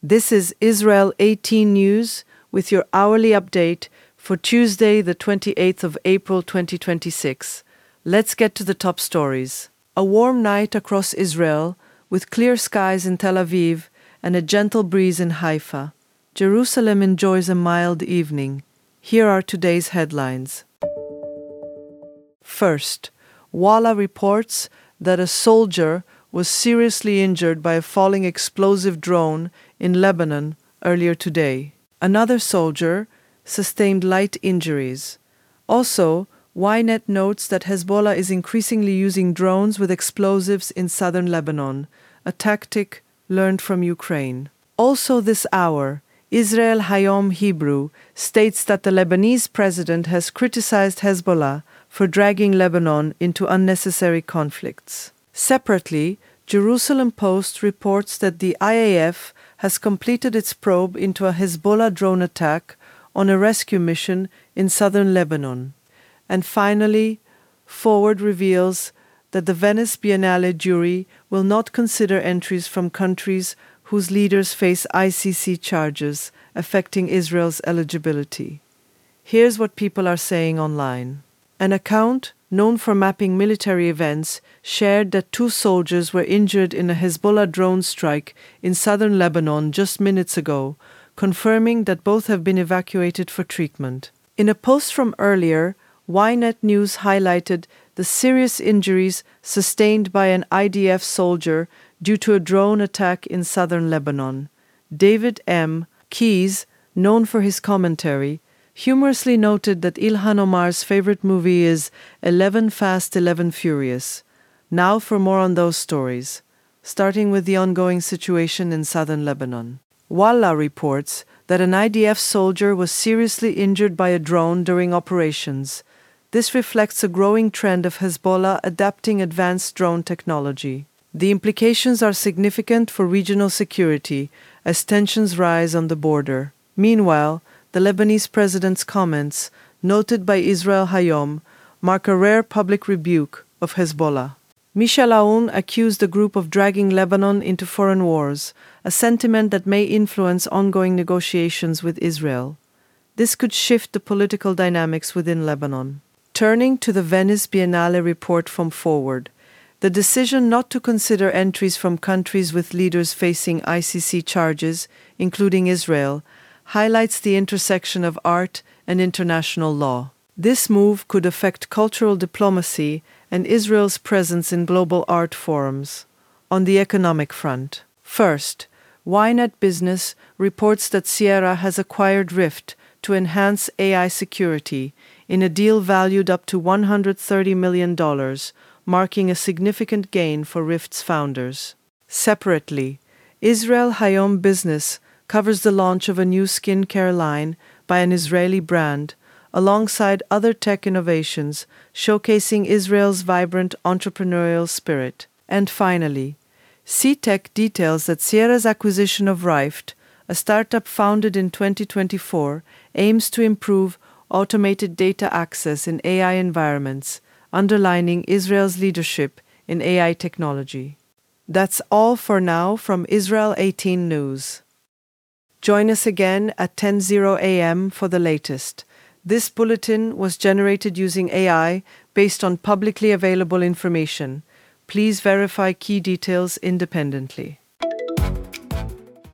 This is Israel 18 News with your hourly update for Tuesday, the 28th of April 2026. Let's get to the top stories. A warm night across Israel with clear skies in Tel Aviv and a gentle breeze in Haifa. Jerusalem enjoys a mild evening. Here are today's headlines. First, Walla reports that a soldier was seriously injured by a falling explosive drone in Lebanon earlier today. Another soldier sustained light injuries. Also, Ynet notes that Hezbollah is increasingly using drones with explosives in southern Lebanon, a tactic learned from Ukraine. Also this hour, Israel Hayom Hebrew states that the Lebanese president has criticized Hezbollah for dragging Lebanon into unnecessary conflicts. Separately, Jerusalem Post reports that the IAF has completed its probe into a Hezbollah drone attack on a rescue mission in southern Lebanon. And finally, Forward reveals that the Venice Biennale jury will not consider entries from countries whose leaders face ICC charges affecting Israel's eligibility. Here's what people are saying online. An account known for mapping military events shared that 2 soldiers were injured in a Hezbollah drone strike in southern Lebanon just minutes ago, confirming that both have been evacuated for treatment. In a post from earlier, Ynet News highlighted the serious injuries sustained by an IDF soldier due to a drone attack in southern Lebanon. David M. Keyes, known for his commentary, humorously noted that Ilhan Omar's favorite movie is 11 Fast, 11 Furious. Now for more on those stories, starting with the ongoing situation in southern Lebanon. Walla reports that an IDF soldier was seriously injured by a drone during operations. This reflects a growing trend of Hezbollah adapting advanced drone technology. The implications are significant for regional security as tensions rise on the border. Meanwhile, the Lebanese president's comments, noted by Israel Hayom, mark a rare public rebuke of Hezbollah. Michel Aoun accused the group of dragging Lebanon into foreign wars, a sentiment that may influence ongoing negotiations with Israel. This could shift the political dynamics within Lebanon. Turning to the Venice Biennale report from Forward, the decision not to consider entries from countries with leaders facing ICC charges, including Israel, highlights the intersection of art and international law. This move could affect cultural diplomacy and Israel's presence in global art forums. On the economic front, first, Ynet Business reports that Sierra has acquired Rift to enhance AI security in a deal valued up to $130 million, marking a significant gain for Rift's founders. Separately, Israel Hayom Business covers the launch of a new skincare line by an Israeli brand, alongside other tech innovations showcasing Israel's vibrant entrepreneurial spirit. And finally, CTech details that Sierra's acquisition of Rift, a startup founded in 2024, aims to improve automated data access in AI environments, underlining Israel's leadership in AI technology. That's all for now from Israel 18 News. Join us again at 10:00 a.m. for the latest. This bulletin was generated using AI based on publicly available information. Please verify key details independently.